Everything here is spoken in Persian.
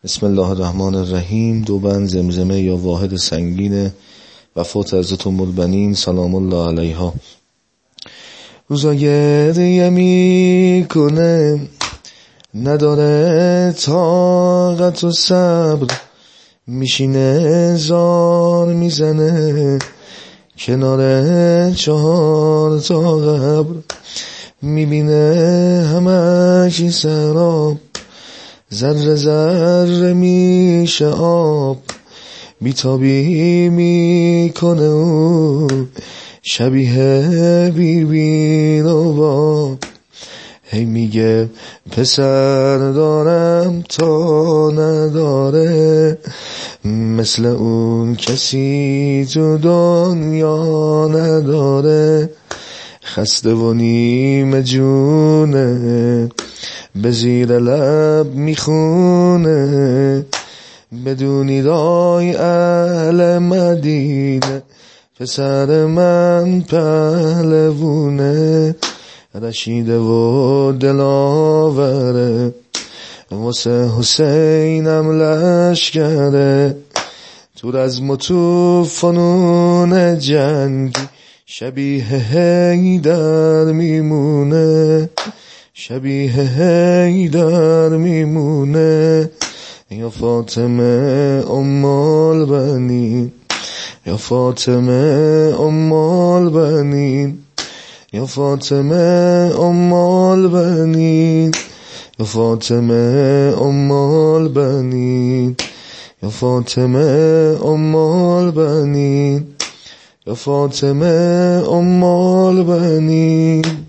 بسم الله الرحمن الرحیم. دو بند زمزمه یا واحد سنگین وفات حضرت ام البنین سلام الله علیها. روزا گریه میکنه، نداره طاقت و صبر، میشینه زار میزنه کنار 4 تا قبر، میبینه همه سراب، ذره ذره میشه آب، بیتابی میکنه و شبیه بیبی رو هی میگه پسر دارم تا نداره، مثل اون کسی تو دنیا نداره، خسته و نیم جونه به زیر لب میخونه، بدونید آی اهل مدینه پسر من پهلوونه، رشیده و دلاوره واسه حسینم لشکره، تو رزم و تو فنون جنگی شبیه حیدر میمونه، شبیه حیدر میمونه. یا فاطمه ام البنین، یا فاطمه ام البنین، یا فاطمه ام البنین، یا فاطمه ام البنین، یا فاطمه ام البنین، یا فاطمه ام البنین.